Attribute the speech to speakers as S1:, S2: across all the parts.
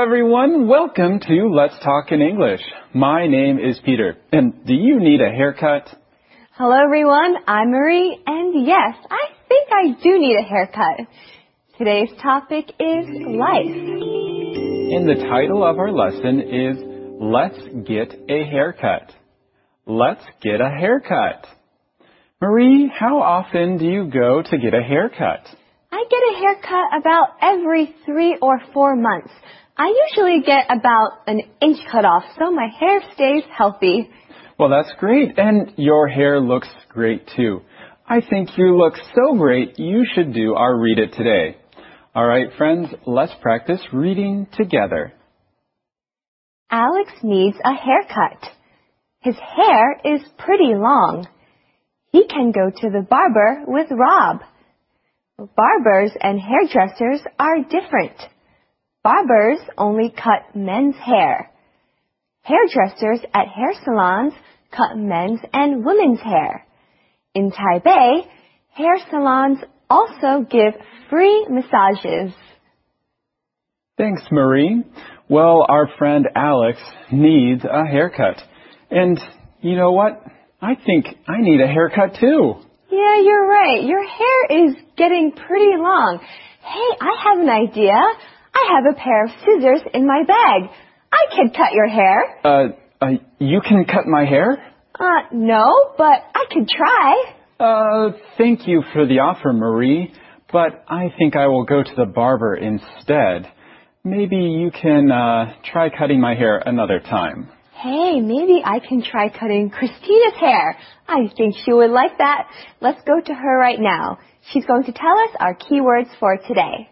S1: everyone. Welcome to Let's Talk in English. My name is Peter. And do you need a haircut?
S2: Hello, everyone. I'm Marie. And yes, I think I do need a haircut. Today's topic is life.
S1: And the title of our lesson is Let's Get a Haircut. Let's get a haircut. Marie, how often do you go to get a haircut?
S2: I get a haircut about every 3 or 4 months. I usually get about an inch cut off, so my hair stays healthy.
S1: Well, that's great, and your hair looks great too. I think you look so great, you should do our Read It today. All right, friends, let's practice reading together.
S2: Alex needs a haircut. His hair is pretty long. He can go to the barber with Rob. Barbers and hairdressers are different. Barbers only cut men's hair. Hairdressers at hair salons cut men's and women's hair. In Taipei, hair salons also give free massages.
S1: Thanks, Marie. Well, our friend Alex needs a haircut. And you know what? I think I need a haircut too.
S2: Yeah, you're right. Your hair is getting pretty long. Hey, I have an idea. I have a pair of scissors in my bag. I can cut your hair.
S1: You can cut my hair?
S2: No, but I could try.
S1: Thank you for the offer, Marie, but I think I will go to the barber instead. Maybe you can try cutting my hair another time.
S2: Hey, maybe I can try cutting Christina's hair. I think she would like that. Let's go to her right now. She's going to tell us our keywords for today.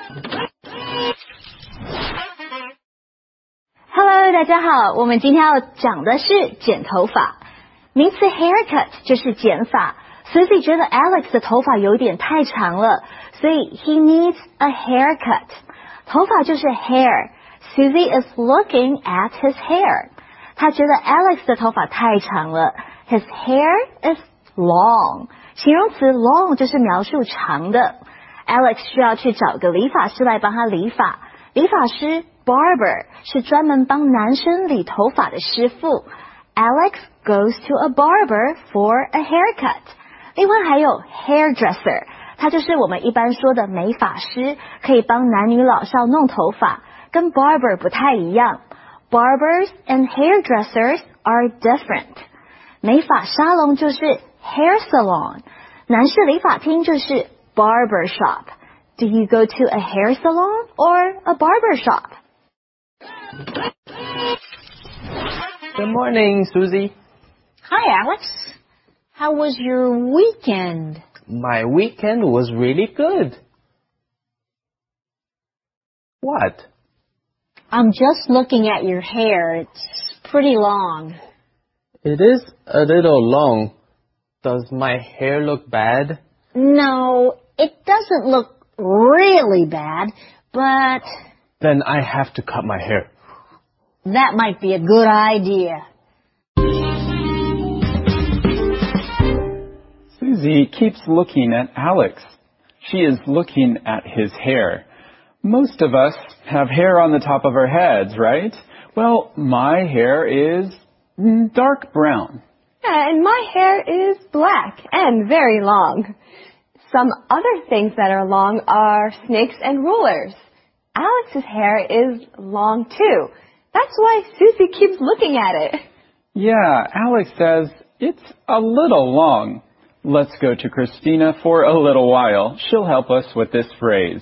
S3: Hello， 大家好，我们今天要讲的是剪头发。名词 haircut 就是剪发。Susie 觉得 Alex 的头发有点太长了，所以 he needs a haircut。头发就是 hair。Susie is looking at his hair。她觉得 Alex 的头发太长了。His hair is long。形容词 long 就是描述长的。Alex 需要去找个理发师来帮他理发。理发师 barber 是专门帮男生理头发的师傅。Alex goes to a barber for a haircut。另外还有 hairdresser， 他就是我们一般说的美发师，可以帮男女老少弄头发，跟 barber 不太一样。Barbers and hairdressers are different。美发沙龙就是 hair salon， 男士理发厅就是 barber shop。Do you go to a hair salon or a barber shop?
S4: Good morning, Susie.
S3: Hi, Alex. How was your weekend?
S4: My weekend was really good. What?
S3: I'm just looking at your hair. It's pretty long.
S4: It is a little long. Does my hair look bad?
S3: No, it doesn't look really bad, but...
S4: Then I have to cut my hair.
S3: That might be a good idea.
S1: Susie keeps looking at Alex. She is looking at his hair. Most of us have hair on the top of our heads, right? Well, my hair is dark brown.
S2: And my hair is black and very long. Some other things that are long are snakes and rulers. Alex's hair is long too. That's why Susie keeps looking at it.
S1: Yeah, Alex says it's a little long. Let's go to Christina for a little while. She'll help us with this phrase.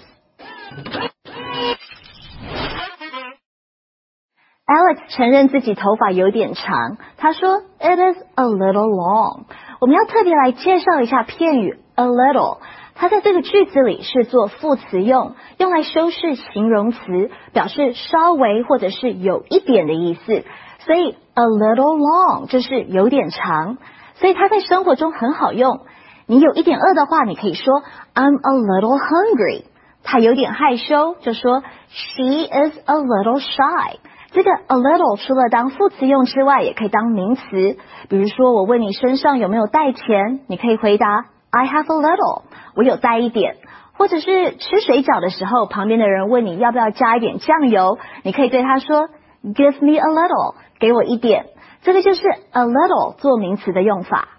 S3: Alex 承认自己头发有点长，他说 It is a little long。我们要特别来介绍一下片语 a little， 它在这个句子里是做副词用，用来修饰形容词，表示稍微或者是有一点的意思。所以 a little long 就是有点长，所以它在生活中很好用。你有一点饿的话，你可以说 I'm a little hungry。他有点害羞，就说 She is a little shy。这个 a little 除了当副词用之外，也可以当名词。比如说我问你身上有没有带钱，你可以回答 I have a little， 我有带一点。 或者是吃水饺的时候，旁边的人问你要不要加一点酱油，你可以对他说 Give me a little， 给我一点。这个就是 a little 做名词的用法。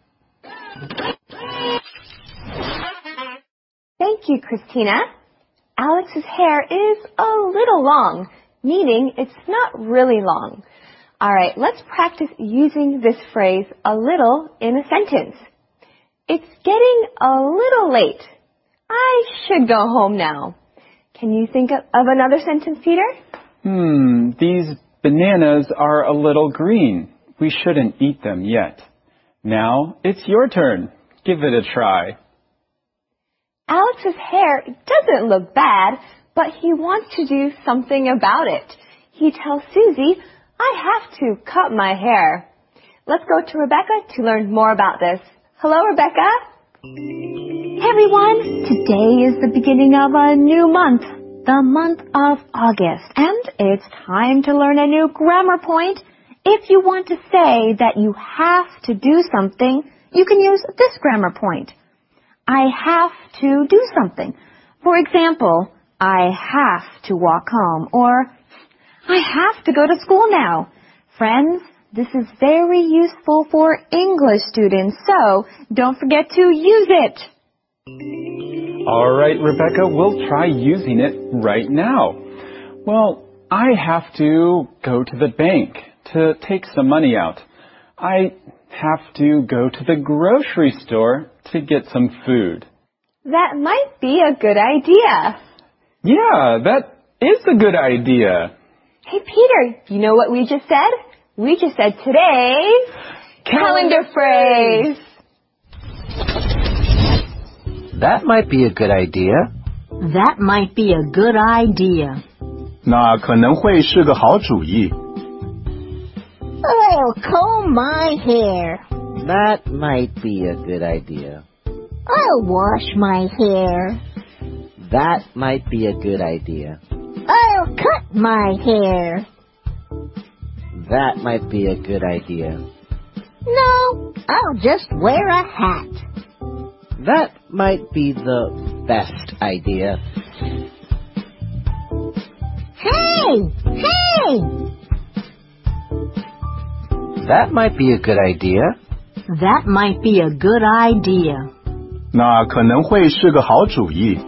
S2: Thank you, Christina. Alex's hair is a little long, meaning it's not really long. All right, let's practice using this phrase a little in a sentence. It's getting a little late. I should go home now. Can you think of another sentence, Peter?
S1: These bananas are a little green. We shouldn't eat them yet. Now it's your turn. Give it a try.
S2: Alex's hair doesn't look bad, but he wants to do something about it. He tells Susie, I have to cut my hair. Let's go to Rebecca to learn more about this. Hello, Rebecca.
S3: Hey everyone, today is the beginning of a new month, the month of August, and it's time to learn a new grammar point. If you want to say that you have to do something, you can use this grammar point. I have to do something. For example, I have to walk home, or I have to go to school now. Friends, this is very useful for English students, so don't forget to use it.
S1: All right, Rebecca, we'll try using it right now. Well, I have to go to the bank to take some money out. I have to go to the grocery store to get some food.
S2: That might be a good idea.
S1: Yeah, that is a good idea.
S2: Hey, Peter, you know what we just said? We just said today's calendar phrase.
S5: That might be a good idea.
S3: That might be a good idea.
S6: 那可能会是个好主意。
S7: I'll comb my hair.
S5: That might be a good idea.
S7: I'll wash my hair.
S5: That might be a good idea.
S7: I'll cut my hair.
S5: That might be a good idea.
S7: No, I'll just wear a hat.
S5: That might be the best idea.
S7: Hey! Hey!
S5: That might be a good idea.
S3: That might be a good idea.
S6: 那可能会是个好主意。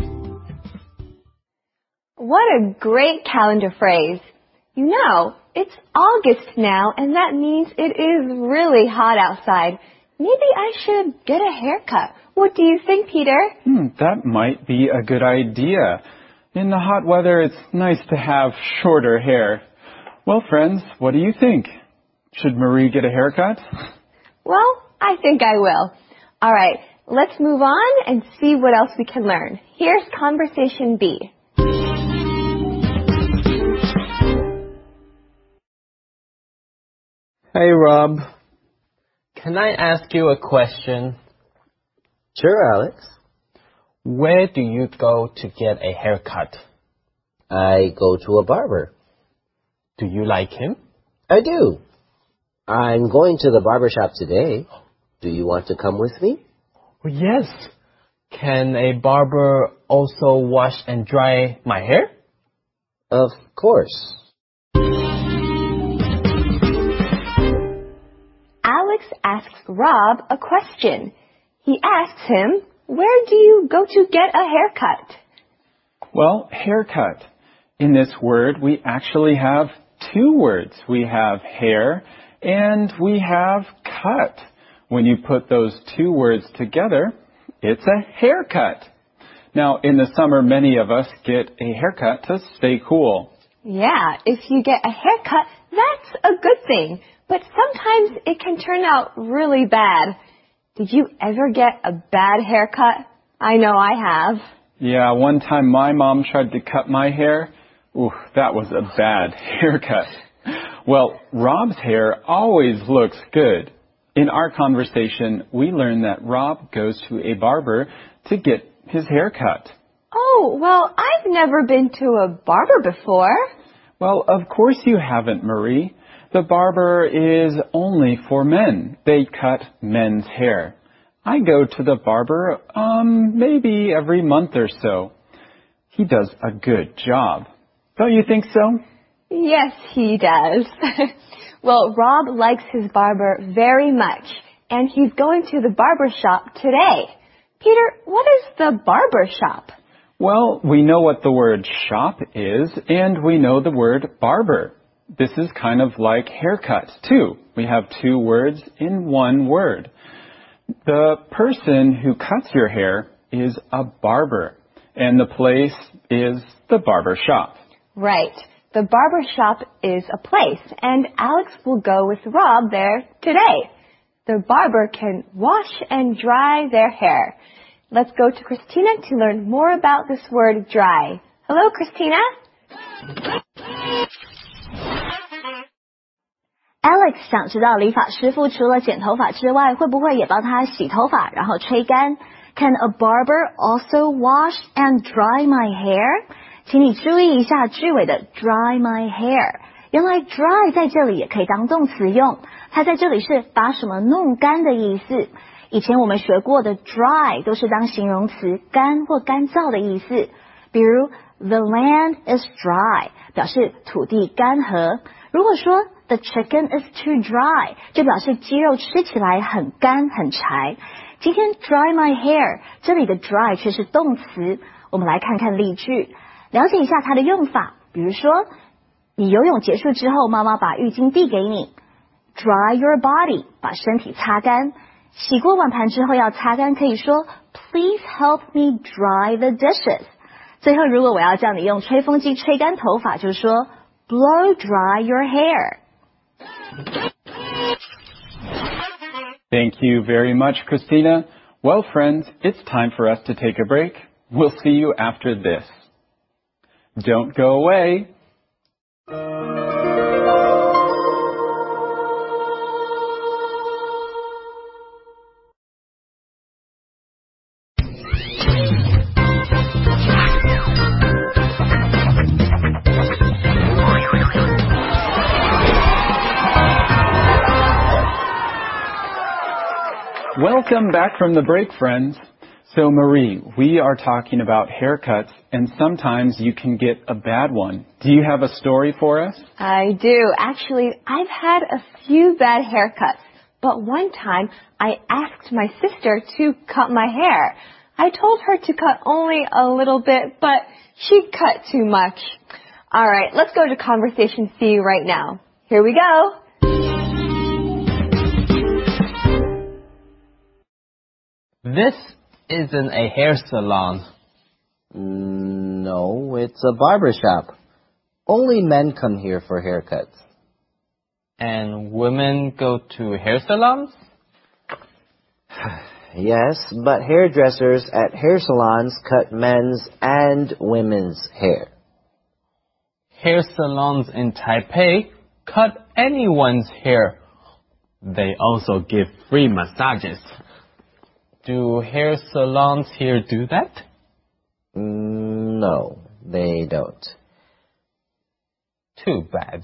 S2: What a great calendar phrase. You know, it's August now, and that means it is really hot outside. Maybe I should get a haircut. What do you think, Peter?
S1: That might be a good idea. In the hot weather, it's nice to have shorter hair. Well, friends, what do you think? Should Marie get a haircut?
S2: Well, I think I will. All right, let's move on and see what else we can learn. Here's Conversation B.
S4: Hey Rob, can I ask you a question?
S5: Sure, Alex.
S4: Where do you go to get a haircut?
S5: I go to a barber.
S4: Do you like him?
S5: I do. I'm going to the barber shop today. Do you want to come with me?
S4: Oh, yes. Can a barber also wash and dry my hair?
S5: Of course.
S2: Alex asks Rob a question. He asks him, where do you go to get a haircut?
S1: Well, haircut. In this word, we actually have two words. We have hair and we have cut. When you put those two words together, it's a haircut. Now, in the summer, many of us get a haircut to stay cool.
S2: Yeah, if you get a haircut, that's a good thing. But sometimes it can turn out really bad. Did you ever get a bad haircut? I know I have.
S1: Yeah, one time my mom tried to cut my hair. Ooh, that was a bad haircut. Well, Rob's hair always looks good. In our conversation, we learned that Rob goes to a barber to get his hair cut.
S2: Oh, well, I've never been to a barber before.
S1: Well, of course you haven't, Marie. The barber is only for men. They cut men's hair. I go to the barber, maybe every month or so. He does a good job. Don't you think so?
S2: Yes, he does. Well, Rob likes his barber very much, and he's going to the barber shop today. Peter, what is the barber shop?
S1: Well, we know what the word shop is, and we know the word barber. This is kind of like haircut, too. We have two words in one word. The person who cuts your hair is a barber, and the place is the barber shop.
S2: Right. The barber shop is a place, and Alex will go with Rob there today. The barber can wash and dry their hair. Let's go to Christina to learn more about this word dry. Hello, Christina.
S3: Alex 想知道理发师傅除了剪头发之外，会不会也帮他洗头发，然后吹干？ Can a barber also wash and dry my hair? 请你注意一下句尾的 dry my hair。原来 dry 在这里也可以当动词用，它在这里是把什么弄干的意思。以前我们学过的 dry 都是当形容词，干或干燥的意思。比如 the land is dry 表示土地干涸。如果说 the chicken is too dry 就表示鸡肉吃起来很干很柴。今天 dry my hair 这里的 dry 却是动词。我们来看看例句，了解一下它的用法。比如说你游泳结束之后，妈妈把浴巾递给你 dry your body 把身体擦干。洗过碗盘之后要擦干，可以说 please help me dry the dishes。 最后如果我要叫你用吹风机吹干头发，就说 blow dry your hair。
S1: Thank you very much, Christina. Well, friends, it's time for us to take a break. We'll see you after this. Don't go away. Welcome back from the break, friends. So, Marie, we are talking about haircuts, and sometimes you can get a bad one. Do you have a story for us?
S2: I do. Actually, I've had a few bad haircuts, but one time I asked my sister to cut my hair. I told her to cut only a little bit, but she cut too much. All right, let's go to Conversation C right now. Here we go.
S4: This isn't a hair salon.
S5: No, it's a barber shop. Only men come here for haircuts.
S4: And women go to hair salons?
S5: Yes, but hairdressers at hair salons cut men's and women's hair.
S4: Hair salons in Taipei cut anyone's hair. They also give free massages. Do hair salons here do that?
S5: No, they don't.
S4: Too bad.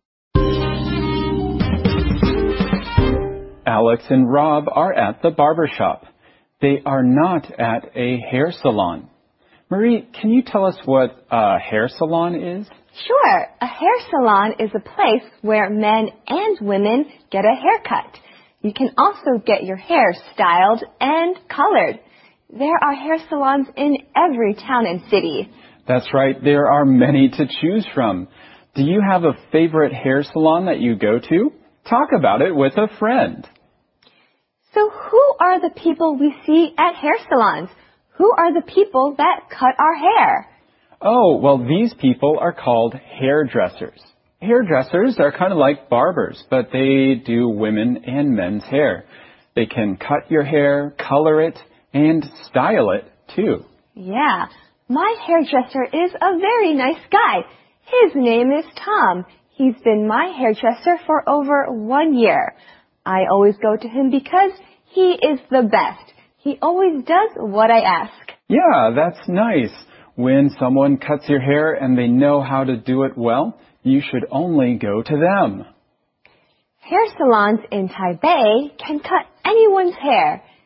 S1: Alex and Rob are at the barber shop. They are not at a hair salon. Marie, can you tell us what a hair salon is?
S2: Sure. A hair salon is a place where men and women get a haircut. You can also get your hair styled and colored. There are hair salons in every town and city.
S1: That's right. There are many to choose from. Do you have a favorite hair salon that you go to? Talk about it with a friend.
S2: So who are the people we see at hair salons? Who are the people that cut our hair?
S1: Oh, well, these people are called hairdressers. Hairdressers are kind of like barbers, but they do women and men's hair. They can cut your hair, color it, and style it, too.
S2: Yeah, my hairdresser is a very nice guy. His name is Tom. He's been my hairdresser for over 1 year. I always go to him because he is the best. He always does what I ask.
S1: Yeah, that's nice. When someone cuts your hair and they know how to do it well, you should only go to them.
S2: Hair salons in Taipei can cut anyone's hair.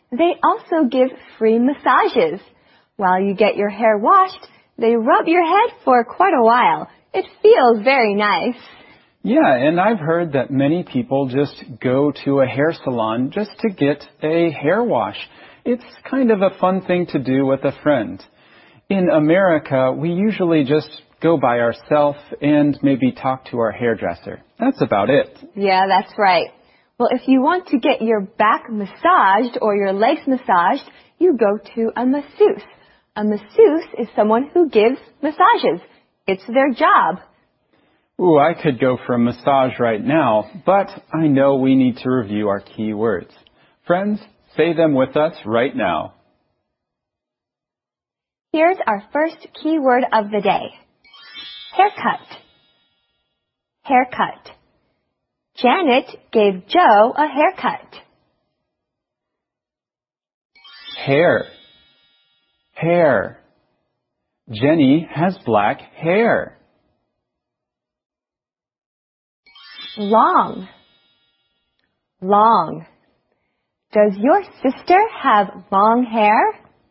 S2: They also give free massages. While you get your hair washed, they rub your head for quite a while. It feels very nice.
S1: Yeah, and I've heard that many people just go to a hair salon just to get a hair wash. It's kind of a fun thing to do with a friend. In America, we usually just go by ourselves and maybe talk to our hairdresser. That's about it.
S2: Yeah, that's right. Well, if you want to get your back massaged or your legs massaged, you go to a masseuse. A masseuse is someone who gives massages. It's their job.
S1: Ooh, I could go for a massage right now, but I know we need to review our key words. Friends, say them with us right now.
S2: Here's our first key word of the day. Haircut. Haircut. Janet gave Joe a haircut.
S1: Hair. Hair. Jenny has black hair.
S2: Long. Long. Does your sister have long hair?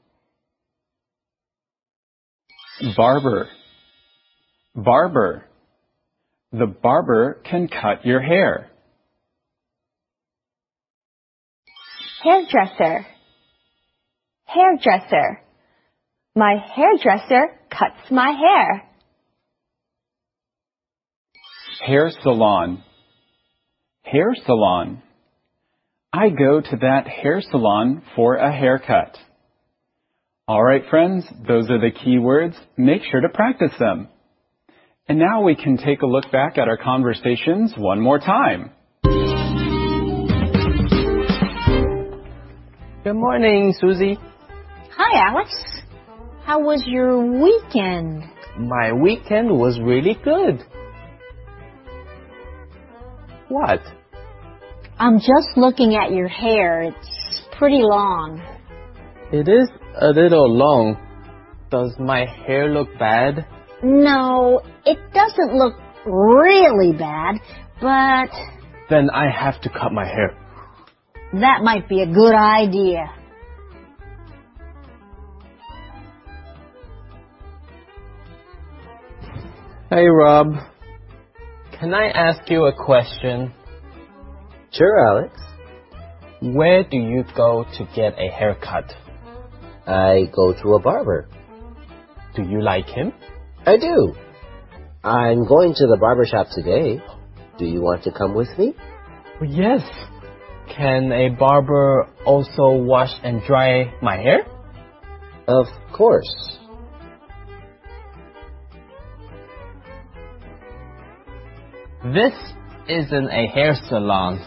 S1: Barber. Barber. The barber can cut your hair.
S2: Hairdresser. Hairdresser. My hairdresser cuts my hair.
S1: Hair salon. Hair salon. I go to that hair salon for a haircut. All right, friends, those are the key words. Make sure to practice them. And now we can take a look back at our conversations one more time.
S4: Good morning, Susie.
S3: Hi, Alex. How was your weekend?
S4: My weekend was really good. What?
S3: I'm just looking at your hair. It's pretty long.
S4: It is a little long. Does my hair look bad?
S3: No, it doesn't look really bad, but
S4: Then I have to cut my hair.
S3: that might be a good idea.
S4: Hey, Rob. Can I ask you a question?
S5: Sure, Alex.
S4: Where do you go to get a haircut?
S5: I go to a barber.
S4: Do you like him?
S5: I do. I'm going to the barber shop today. Do you want to come with me?
S4: Well, yes. Can a barber also wash and dry my hair?
S5: Of course.
S4: This isn't a hair salon.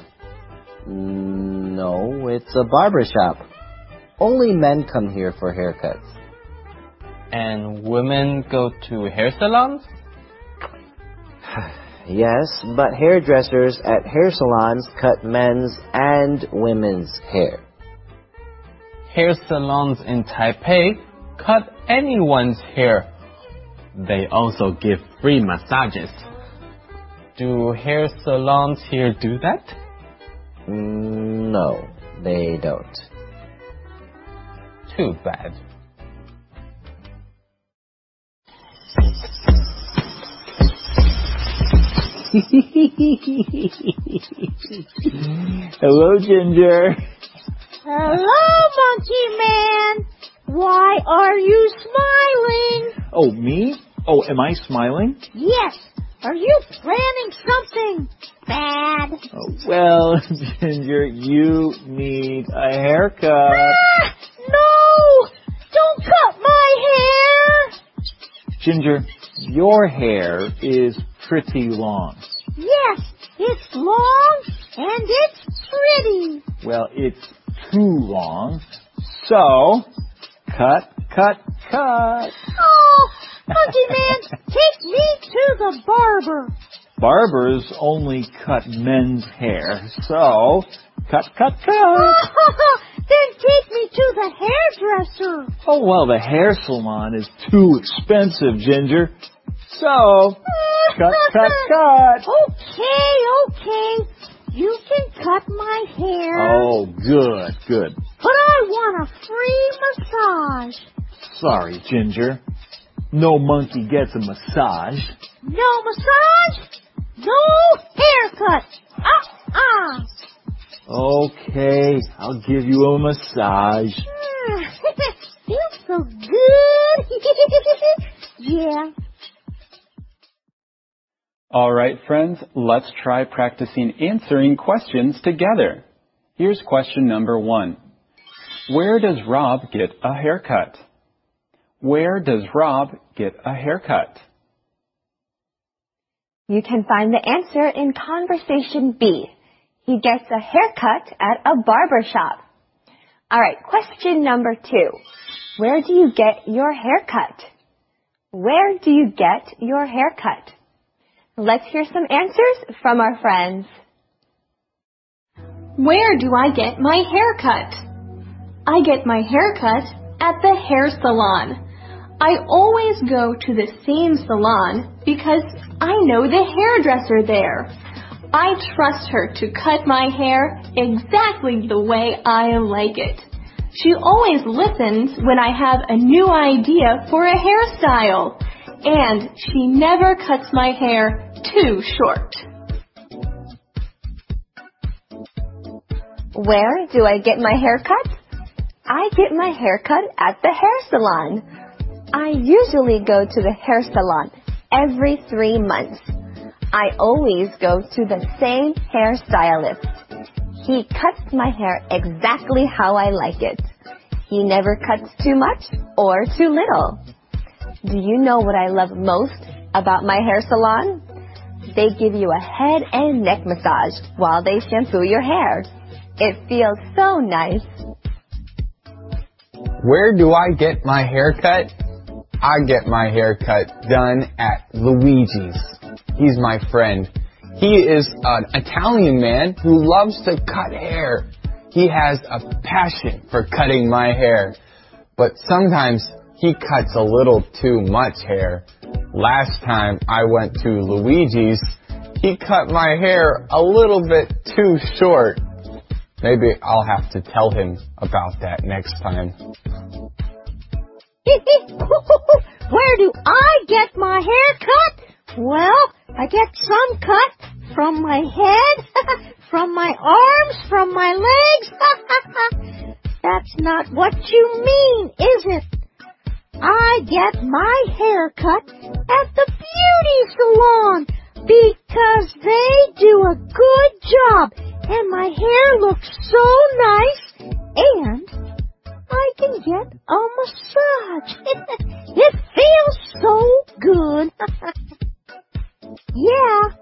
S8: No, it's a barber shop. Only men come here for haircuts.
S4: And women go to hair salons?
S8: Yes, but hairdressers at hair salons cut men's and women's hair.
S4: Hair salons in Taipei cut anyone's hair. They also give free massages. Do hair salons here do that?
S8: No, they don't.
S4: Too bad.
S9: Hello, Ginger.
S7: Hello, Monkey Man. Why are you smiling?
S9: Oh, me? Oh, am I smiling?
S7: Yes. Are you planning something bad?
S9: Oh, well, Ginger, you need a haircut.
S7: Ah, no! Don't cut my hair!
S9: Ginger, your hair is pretty long.
S7: Yes, it's long and it's pretty.
S9: Well, it's too long. So, cut.
S7: Oh, Monkey Man, take me to the barber.
S9: Barbers only cut men's hair. So, cut.
S7: Then take me to the hairdresser.
S9: Oh, well, the hair salon is too expensive, Ginger. So, cut.
S7: Okay. You can cut my hair.
S9: Oh, good.
S7: but I want a free massage.
S9: Sorry, Ginger. No monkey gets a massage.
S7: No massage, no haircut.
S9: Okay, I'll give you a massage.
S7: Feels so good. Yeah.
S1: All right, friends, let's try practicing answering questions together. Here's question number 1. Where does Rob get a haircut? Where does Rob get a haircut?
S2: You can find the answer in conversation B. He gets a haircut at a barber shop. All right, question number 2. Where do you get your haircut? Where do you get your haircut? Let's hear some answers from our friends.
S10: Where do I get my haircut? I get my haircut at the hair salon. I always go to the same salon because I know the hairdresser there. I trust her to cut my hair exactly the way I like it. She always listens when I have a new idea for a hairstyle. And she never cuts my hair too short.
S2: Where do I get my haircut? I get my haircut at the hair salon. I usually go to the hair salon every 3 months. I always go to the same hairstylist. He cuts my hair exactly how I like it. He never cuts too much or too little. Do you know what I love most about my hair salon? They give you a head and neck massage while they shampoo your hair. It feels so nice.
S11: Where do I get my haircut? I get my haircut done at Luigi's. He's my friend. He is an Italian man who loves to cut hair. He has a passion for cutting my hair. But sometimes he cuts a little too much hair. Last time I went to Luigi's, he cut my hair a little bit too short. Maybe I'll have to tell him about that next time.
S7: Where do I get my hair cut? Well, I get some cut from my head, from my arms, from my legs. That's not what you mean, is it? I get my hair cut at the beauty salon because they do a good job and my hair looks so nice and I can get a massage. It feels so good. Yeah.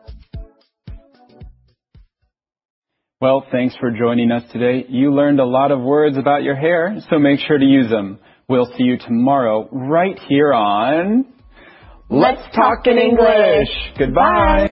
S1: Well, thanks for joining us today. You learned a lot of words about your hair, so make sure to use them. We'll see you tomorrow right here on Let's Talk in English. Goodbye.